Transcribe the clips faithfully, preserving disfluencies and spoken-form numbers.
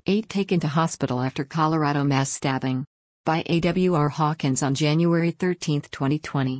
Eight taken to hospital after Colorado mass stabbing. By A W R Hawkins on January thirteenth, twenty twenty.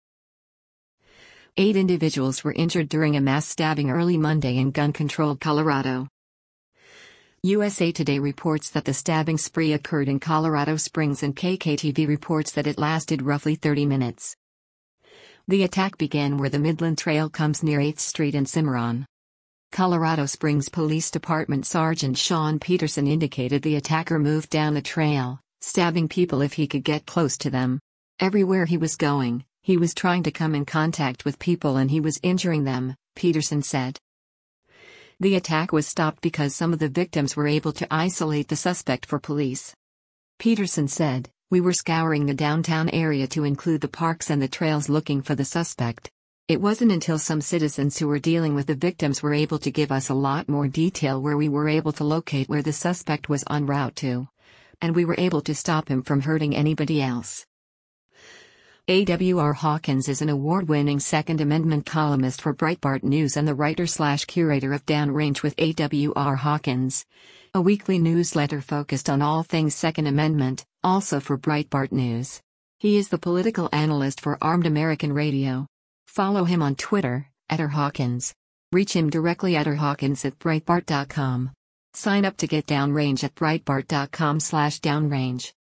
Eight individuals were injured during a mass stabbing early Monday in gun-controlled Colorado. U S A Today reports that the stabbing spree occurred in Colorado Springs, and K K T V reports that it lasted roughly thirty minutes. The attack began where the Midland Trail comes near eighth street and Cimarron. Colorado Springs Police Department Sergeant Sean Peterson indicated the attacker moved down the trail, stabbing people if he could get close to them. Everywhere he was going, he was trying to come in contact with people and he was injuring them, Peterson said. The attack was stopped because some of the victims were able to isolate the suspect for police. Peterson said, "We were scouring the downtown area to include the parks and the trails looking for the suspect. It wasn't until some citizens who were dealing with the victims were able to give us a lot more detail where we were able to locate where the suspect was en route to. And we were able to stop him from hurting anybody else." A W R Hawkins is an award-winning Second Amendment columnist for Breitbart News and the writer-slash-curator of Downrange with A W R Hawkins, a weekly newsletter focused on all things Second Amendment, also for Breitbart News. He is the political analyst for Armed American Radio. Follow him on Twitter, at r hawkins. Reach him directly at r hawkins at breitbart dot com. Sign up to get Downrange at breitbart dot com slash downrange.